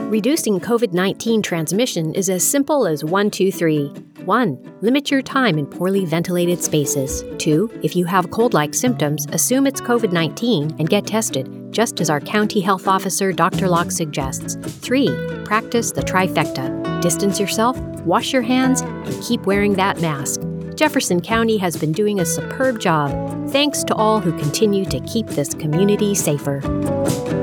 Reducing COVID-19 transmission is as simple as 1, 2, 3. 1. Limit your time in poorly ventilated spaces. 2. If you have cold-like symptoms, assume it's COVID-19 and get tested, just as our county health officer, Dr. Locke, suggests. 3. Practice the trifecta. Distance yourself, wash your hands, and keep wearing that mask. Jefferson County has been doing a superb job. Thanks to all who continue to keep this community safer.